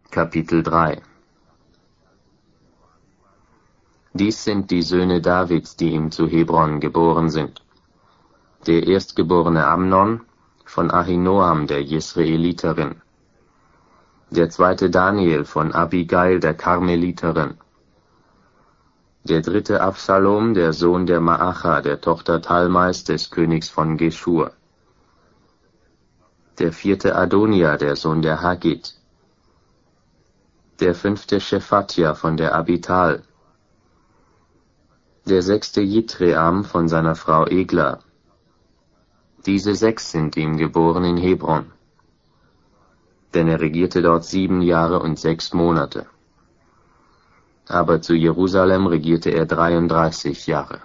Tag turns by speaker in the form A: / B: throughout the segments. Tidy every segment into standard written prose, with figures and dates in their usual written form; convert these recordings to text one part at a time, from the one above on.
A: Kapitel 3 Dies sind die Söhne Davids, die ihm zu Hebron geboren sind. Der erstgeborene Amnon von Ahinoam der Jesreeliterin, der zweite Daniel von Abigail der Karmeliterin, der dritte Absalom, der Sohn der Maacha, der Tochter Talmais des Königs von Geschur, der vierte Adonia, der Sohn der Haggit, der fünfte Shephatja von der Abital, der sechste Jitream von seiner Frau Egla. Diese 6 sind ihm geboren in Hebron, denn er regierte dort 7 Jahre und 6 Monate. Aber zu Jerusalem regierte er 33 Jahre.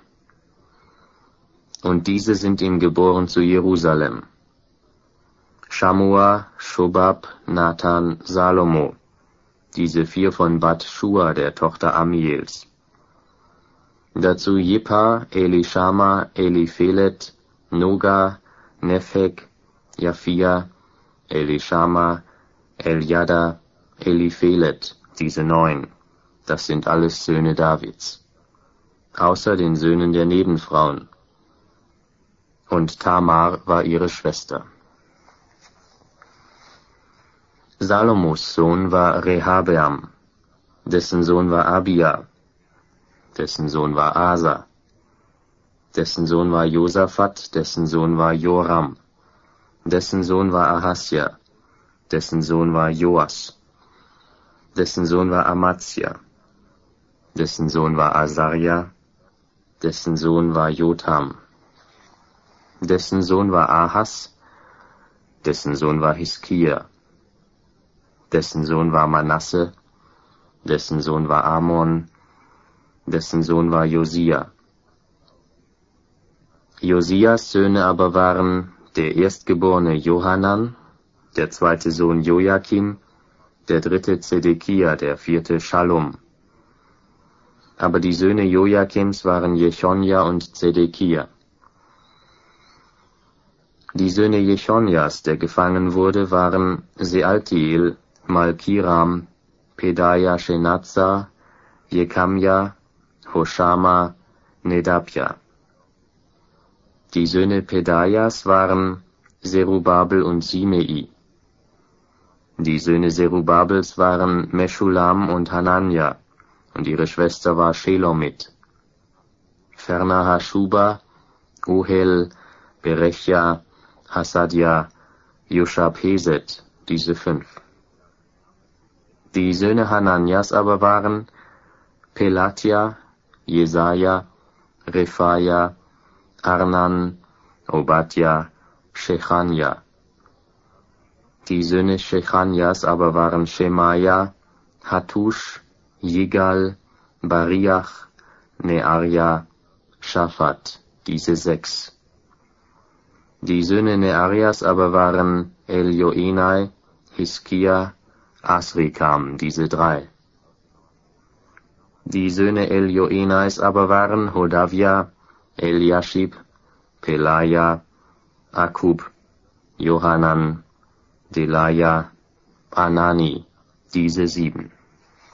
A: Und diese sind ihm geboren zu Jerusalem: Shamua, Shobab, Nathan, Salomo, diese 4 von Bat Shua, der Tochter Amiels. Dazu Jippa, Elishama, Eliphelet, Noga, Nepheg, Japhia, Elishama, Eljada, Eliphelet, diese 9. Das sind alles Söhne Davids, außer den Söhnen der Nebenfrauen. Und Tamar war ihre Schwester. Salomos Sohn war Rehabeam, dessen Sohn war Abia, dessen Sohn war Asa, dessen Sohn war Josaphat, dessen Sohn war Joram, dessen Sohn war Ahasja, dessen Sohn war Joas, dessen Sohn war Amazia, dessen Sohn war Asaria, dessen Sohn war Jotham, dessen Sohn war Ahas, dessen Sohn war Hiskia, dessen Sohn war Manasse, dessen Sohn war Amon, dessen Sohn war Josia. Josias Söhne aber waren der erstgeborene Johanan, der zweite Sohn Joachim, der dritte Zedekia, der vierte Schallum. Aber die Söhne Joachims waren Jechonja und Zedekia. Die Söhne Jechonjas, der gefangen wurde, waren Sealtiel, Malkiram, Pedaja, Shenazza, Jekamja, Hoshama, Nedapja. Die Söhne Pedajas waren Zerubabel und Simei. Die Söhne Zerubabels waren Meschulam und Hanania, und ihre Schwester war Shelomit. Ferner Hashuba, Ohel, Berechja, Hasadja, Joshab-Heset, diese 5. Die Söhne Hananias aber waren Pelatja, Jesaja, Rephaja, Arnan, Obadja, Shechania. Die Söhne Shechanias aber waren Shemaja, Hattush, Jigal, Bariach, Nearja, Shaphat, diese 6. Die Söhne Nearias aber waren Elioenai, Hiskia, Asrikam, diese 3. Die Söhne Elioenais aber waren Hodavia, Eliashib, Pelaja, Akub, Johanan, Delaja, Anani, diese 7.